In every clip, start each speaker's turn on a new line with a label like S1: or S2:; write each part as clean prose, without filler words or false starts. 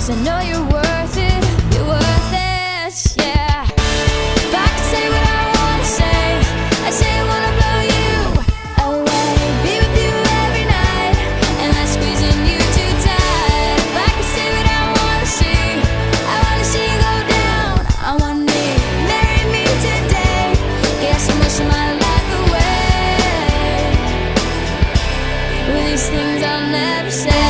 S1: 'cause I know you're worth it, you're worth it, yeah. If I could say what I wanna say, I say I wanna blow you away, be with you every night, and I'm squeezing you too tight. If I could say what I wanna see, I wanna see you go down on one knee, marry me today, get so much of my life away, with these things I'll never say.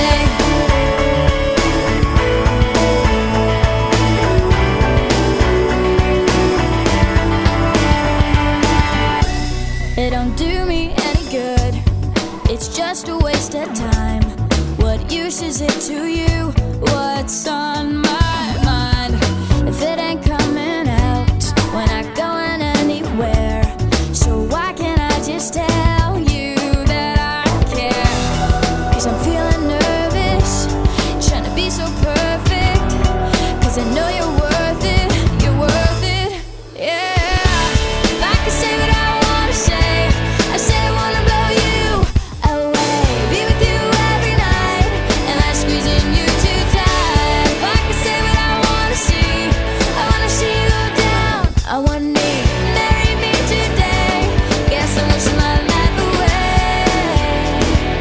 S1: It don't do me any good, it's just a waste of time. What use is it to you? What's on my mind? If it ain't coming out, we're not going anywhere. So why can't I just tell you that I care? 'Cause I'm feeling nervous, trying to be so perfect, 'cause I know you're worth it, you're worth it, yeah. If I could say what I wanna say, I say I wanna blow you away, be with you every night, and I'm squeezing you too tight. If I could say what I wanna see, I wanna see you go down on one knee, marry me today, get so much of my life away,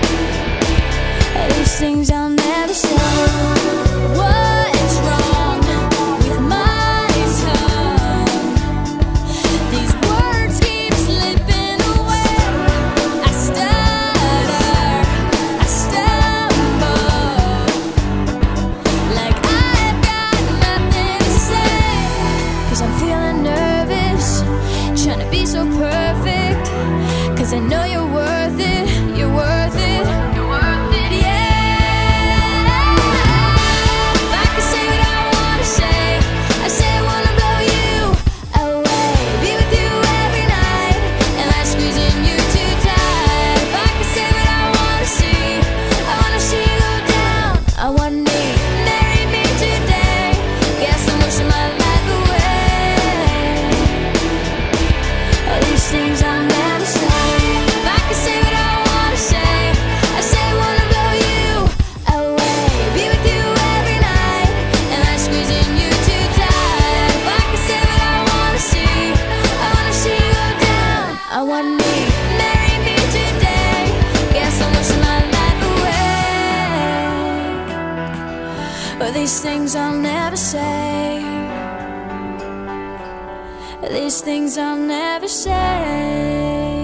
S1: these things I'll never say. What's wrong with my tongue? These words keep slipping away. I stutter, I stumble, like I've got nothing to say. 'Cause I'm feeling nervous, trying to be so perfect, 'cause I know you're worth it, you're worth it, you're worth it, yeah. If I could say what I wanna say, I say I wanna blow you away, be with you every night, and I'm squeezing you too tight. If I could say what I wanna see, I wanna see you go down on one knee, marry me today, get so much of my life away, these things I'll never say. If I could say what I wanna say, I say I wanna blow you away, be with you every night, and I'm squeezing you too tight. If I could say what I wanna see, I wanna see you go down on one knee, marry me today, get so much of my life away, these things I'll never say, these things I'll never say.